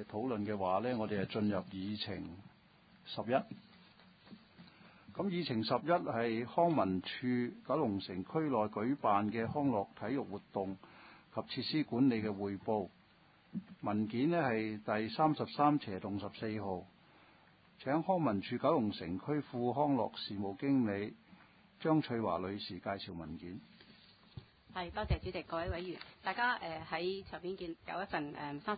嘅討論嘅話呢，我哋係進入議程11。咁議程11係康文署九龍城區內舉辦嘅康樂體育活動及設施管理嘅匯報。文件呢係第33/14號。請康文署九龍城區副康樂事務經理張翠華女士介紹文件。 係，多謝主席，各位委員，大家喺上邊見有一份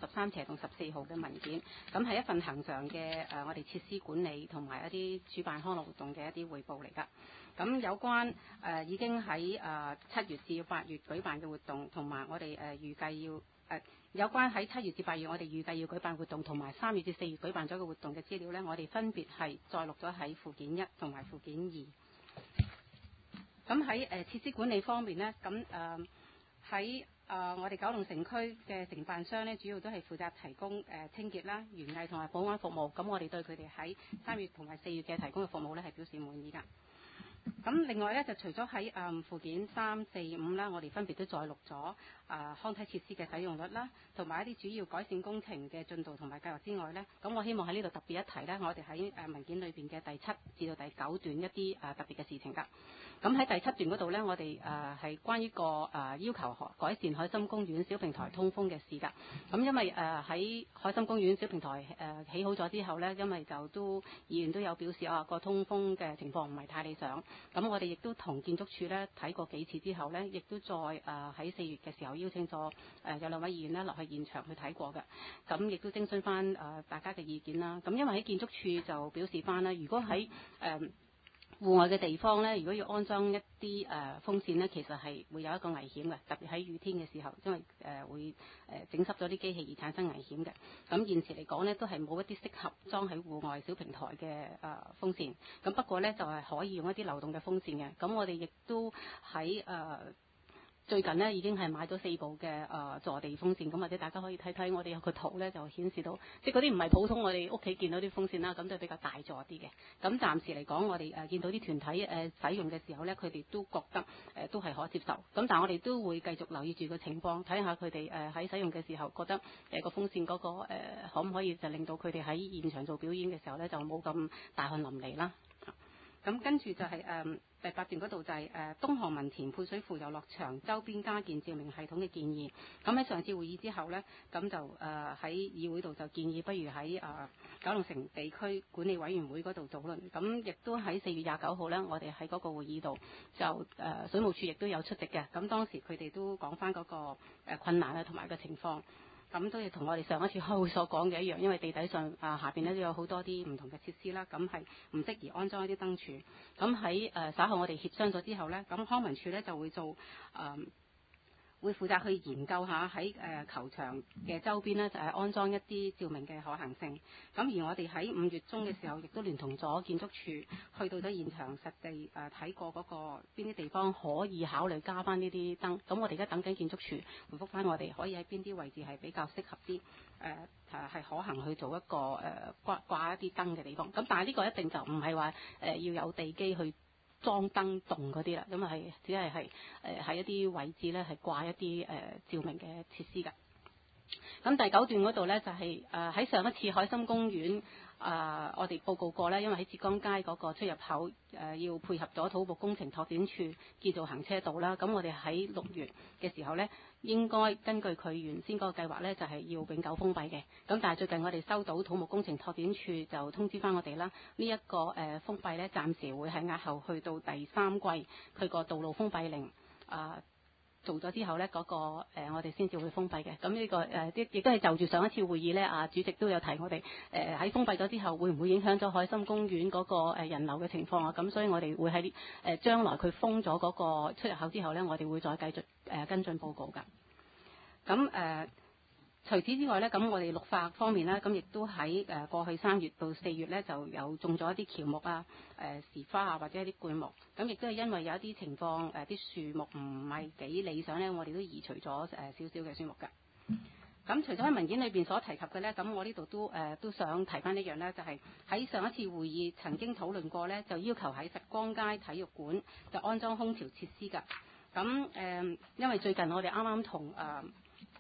33/14號嘅文件，咁係一份恆常嘅我哋設施管理同埋一啲主辦康樂活動嘅一啲匯報嚟㗎。咁有關已經喺7月至8月舉辦嘅活動，同埋我哋預計要有關喺7月至8月我哋預計要舉辦活動，同埋3月至4月舉辦咗嘅活動嘅資料呢，我哋分別係載錄咗喺附件1同埋附件2。咁喺設施管理方面呢，咁喺我哋九龍城區嘅承辦商呢，主要都係負責提供清潔啦、園藝同埋保安服務。咁我哋對佢哋喺3月同埋4月嘅提供嘅服務呢，係表示滿意㗎。咁另外呢，就除咗喺附件3、4、5啦，我哋分別都載錄咗康體設施嘅使用率啦，同埋一啲主要改善工程嘅進度同埋計劃之外呢，咁我希望喺呢度特別一提呢，我哋喺文件裏邊嘅第7至到第9段一啲特別嘅事情㗎。咁喺第7段嗰度呢，我哋係關於個要求改善海心公園小平台通風嘅事㗎。咁因為喺海心公園小平台起好咗之後呢，因為就議員都有表示個通風嘅情況唔係太理想。咁我哋亦都同建築署呢睇過幾次之後呢，亦都再喺4月嘅時候邀請咗有2位議員呢落去現場去睇過嘅。咁亦都徵詢翻大家嘅意見啦。咁因為喺建築署就表示翻啦，如果喺戶外嘅地方呢，如果要安裝一啲風扇呢，其實係會有一個危險嘅，特別喺雨天嘅時候，因為會整濕咗啲機器而產生危險嘅。咁現時嚟講呢，都係冇一啲適合裝喺戶外小平台嘅風扇。咁不過呢，就係可以用一啲流動嘅風扇嘅。咁我哋亦都喺最近呢已經係買咗4部嘅坐地風扇，咁或者大家可以睇睇我哋有個圖呢，就顯示到，即係嗰啲唔係普通我哋屋企見到啲風扇啦，咁就比較大座啲嘅。咁暫時嚟講，我哋見到啲團體使用嘅時候呢，佢哋都覺得都係可接受。咁但係我哋都會繼續留意住個情況，睇下佢哋喺使用嘅時候覺得個風扇嗰個可唔可以就令到佢哋喺現場做表演嘅時候呢，就冇咁大汗淋漓啦。咁跟住就係第8段嗰度就係東航文田配水庫遊樂場周邊加建照明系統嘅建議。咁喺上次會議之後呢，咁就喺議會度就建議，不如喺九龍城地區管理委員會嗰度討論。咁亦都喺4月29號呢，我哋喺嗰個會議度就水務署亦都有出席嘅。咁當時佢哋都講翻嗰個困難啊同埋個情況。咁都係同我哋上一次開會所講嘅一樣，因為地底上下邊咧都有好多啲唔同嘅設施啦，咁係唔適宜安裝一啲燈柱。咁喺稍後我哋協商咗之後呢，咁康文署呢就會做會負責去研究下喺球場嘅周邊呢，就係安裝一啲照明嘅可行性。咁而我哋喺5月中嘅時候，亦都聯同咗建築署去到咗現場實地睇過嗰個邊啲地方可以考慮加翻呢啲燈。咁我哋而家等緊建築署回覆翻我哋，可以喺邊啲位置係比較適合啲係可行去做一個掛一啲燈嘅地方。咁但係呢個一定就唔係話要有地基去裝燈洞嗰啲啦，咁係只係喺一啲位置咧係掛一啲照明嘅設施㗎。咁第9段嗰度呢，就係喺上一次海心公園我哋報告過呢，因為喺浙江街嗰個出入口要配合咗土木工程拓展處建造行車道啦。咁我哋喺6月嘅時候呢，應該根據佢原先嗰個計劃呢，就係要永久封閉嘅。咁但係最近我哋收到土木工程拓展處就通知翻我哋啦，呢一個封閉呢，暫時會係押後去到第3季，佢個道路封閉令做咗之後呢，嗰個我哋先至會封閉嘅。咁呢個亦都係就住上一次會議呢，主席都有提我哋喺封閉咗之後，會唔會影響咗海心公園嗰個人流嘅情況啊？咁所以我哋會喺將來佢封咗嗰個出入口之後呢，我哋會再繼續跟進報告㗎。咁除此之外呢，咁我哋綠化方面呢，咁亦都喺過去3月到4月呢，就有種咗一啲喬木啊、時花啊或者一啲灌木。咁亦都係因為有一啲情況啲樹木唔係幾理想呢，我哋都移除咗少少嘅樹木㗎。咁除咗喺文件裏邊所提及嘅呢，咁我呢度都想提翻一樣呢，就係喺上一次會議曾經討論過呢，就要求喺佛光街體育館就安裝空調設施㗎。咁因為最近我哋啱啱同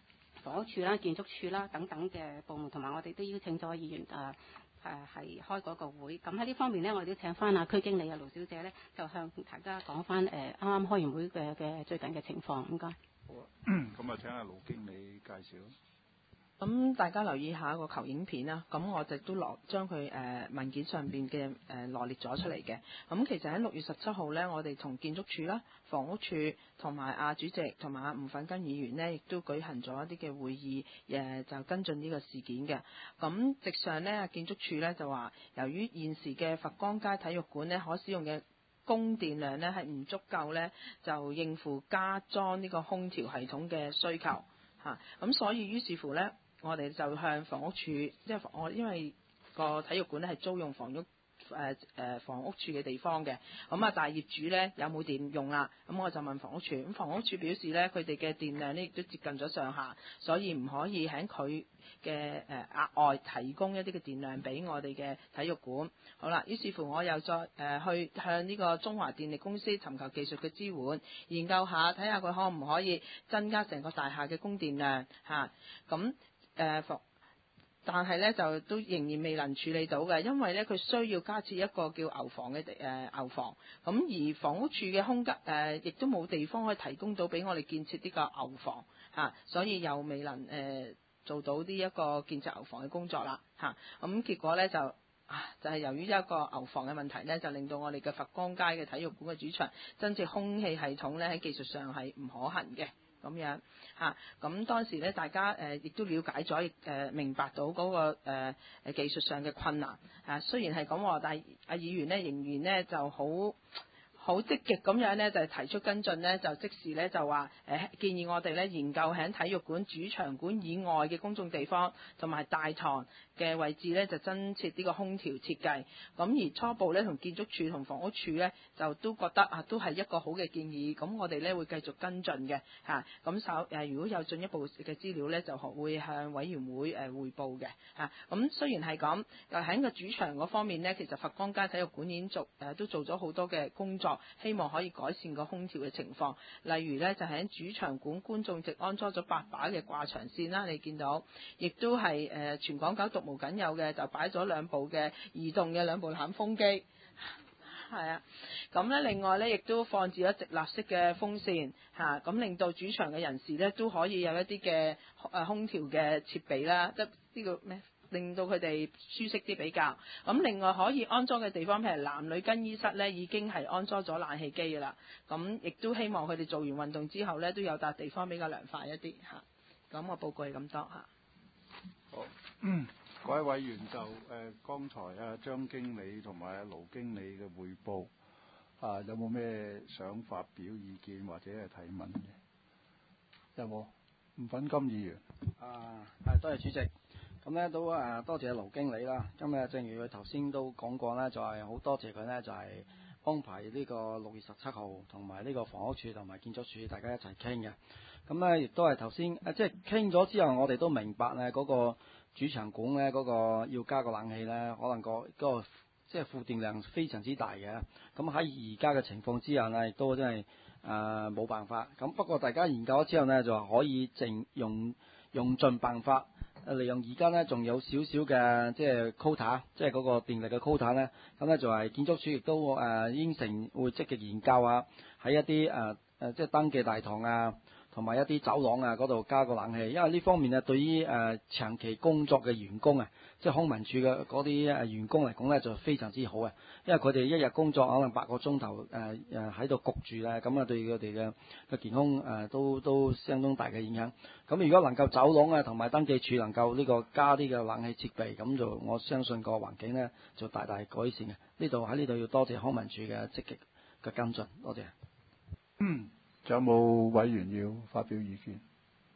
房屋署啦、建築署啦等等嘅部門，同埋我哋都邀請咗議員係開嗰個會。咁喺呢方面呢，我哋都請翻區經理盧小姐呢，就向大家講翻啱啱開完會嘅最近嘅情況。唔該。 好啊，咁啊請阿盧經理介紹。 咁大家留意下個投影片啦，咁我亦都將佢文件上邊嘅羅列咗出嚟嘅。咁其實喺6月17號呢，我哋同建築署啦、房屋署同埋主席同埋吳粉根議員呢，亦都舉行咗一啲嘅會議，就跟進呢個事件嘅。咁直上呢，建築署呢就話，由於現時嘅佛光街體育館呢，可使用嘅供電量呢係唔足夠呢，就應付加裝呢個空調系統嘅需求嚇。咁所以於是乎呢，我哋就向房屋署，因為個體育館咧係租用房屋署嘅地方嘅，咁但係業主咧有冇電用啦？咁我就問房屋署，咁房屋署表示咧佢哋嘅電量咧亦都接近咗上下，所以唔可以喺佢嘅額外提供一啲嘅電量俾我哋嘅體育館。好啦，於是乎我又再去向呢個中華電力公司尋求技術嘅支援，研究下睇下佢可唔可以增加成個大廈嘅供電量嚇。咁但係咧就都仍然未能處理到嘅，因為咧佢需要加設一個叫牛房嘅牛房，咁而房屋署嘅空間亦都冇地方可以提供到俾我哋建設呢個牛房嚇，所以又未能做到呢一個建設牛房嘅工作啦嚇。咁結果咧就係由於一個牛房嘅問題咧，就令到我哋嘅佛光街嘅體育館嘅主場增設空氣系統咧喺技術上係唔可行嘅。咁樣嚇，咁當時咧，大家亦都了解咗，明白到嗰個技術上嘅困難。雖然係咁喎，但係議員咧仍然咧就好積極咁樣咧，就提出跟進咧，就即時咧就話建議我哋咧研究喺體育館主場館以外嘅公眾地方同埋大堂嘅位置咧，就增設呢個空調設計。咁而初步咧同建築署同房屋署咧就都覺得都係一個好嘅建議。咁我哋咧會繼續跟進嘅嚇。咁如果有進一步嘅資料咧，就會向委員會匯報嘅嚇。咁雖然係咁，喺個主場嗰方面咧，其實佛光街體育館已經都做咗好多嘅工作。希望可以改善個空調嘅情況，例如呢，就喺主場館觀眾席安裝咗8把嘅掛牆線啦，你見到，亦都係全港九獨無僅有嘅，就擺咗2部嘅移動嘅2部冷風機，係啊，咁呢，另外呢，亦都放置咗直立式嘅風扇嚇，咁令到主場嘅人士呢，都可以有一啲嘅空調嘅設備啦，即呢個咩？令到佢哋舒適啲比較。咁另外可以安裝嘅地方，譬如男女更衣室呢，已經係安裝咗冷氣機㗎啦。咁亦都希望佢哋做完運動之後呢，都有笪地方比較涼快一啲嚇。咁我報告係咁多嚇。 好，各位委員就剛才張經理同埋盧經理嘅彙報有冇咩想發表意見或者係提問嘅？有冇？吳粉金議員。 多謝主席。咁咧都多謝盧經理啦。今日正如佢頭先都講過咧，就係好多謝佢咧，就係安排呢個6月17號同埋呢個房屋署同埋建築署大家一齊傾嘅。咁咧亦都係頭先即係傾咗之後，我哋都明白咧嗰個主場館咧嗰個要加個冷氣咧，可能嗰個即係負電量非常之大嘅。咁喺而家嘅情況之下呢，亦都真係冇辦法。咁不過大家研究咗之後呢，就可以用盡辦法。利用而家咧仲有少少嘅即係 quota， 即係嗰個電力嘅 quota 咧，咁咧就係建築署亦都應承會積極研究啊，喺一啲即係登記大堂啊，同埋一啲走廊啊嗰度加個冷氣，因為呢方面呢，對於長期工作嘅員工啊，即係康文署嘅嗰啲員工嚟講咧就非常之好啊，因為佢哋一日工作可能8個鐘頭喺度焗住咧，咁對佢哋嘅健康都相當大嘅影響。咁如果能夠走廊啊同埋登記處能夠呢個加啲嘅冷氣設備，咁就我相信個環境呢就大大改善嘅。喺呢度要多謝康文署嘅積極嘅跟進，多謝。 仲有冇委員要發表意見？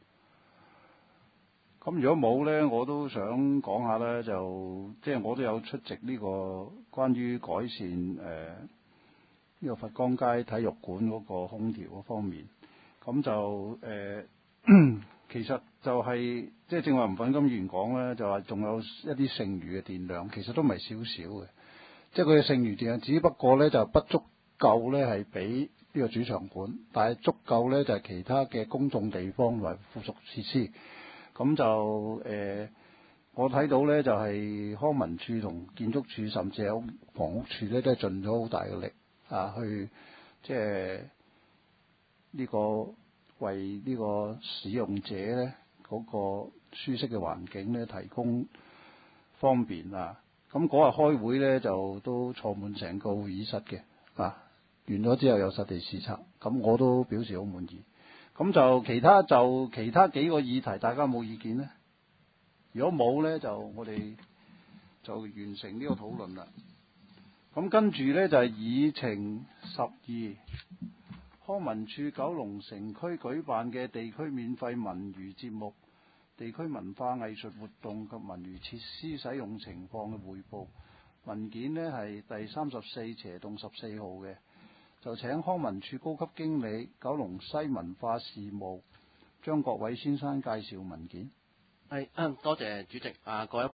咁如果冇呢，我都想講下呢，就即係我都有出席呢個關於改善呢個佛光街體育館嗰個空調嗰方面。咁就其實就係即係正話吳粉金議員講呢，就話仲有一啲剩餘嘅電量，其實都唔係少少嘅。即係佢嘅剩餘電量，只不過呢就不足夠呢係俾呢個主場館，但係足夠呢就係其他嘅公眾地方同埋附屬設施。 咁就我睇到呢，就係康文署同建築署甚至有房屋署呢，都係盡咗好大嘅力去即係呢個為呢個使用者呢嗰個舒適嘅環境呢提供方便啊！咁嗰日開會呢，就都坐滿成個會議室嘅完咗之後有實地視察，咁我都表示好滿意。咁就其他幾個議題，大家冇意見呢？如果冇呢，就我哋就完成呢個討論啦。咁跟住呢，就係議程12，康文署九龍城區舉辦嘅地區免費文娛節目、地區文化藝術活動及文娛設施使用情況嘅匯報文件呢，係第34/14號嘅，就請康文署高級經理九龍西文化事務張國偉先生介紹文件。 係，多謝主席。各位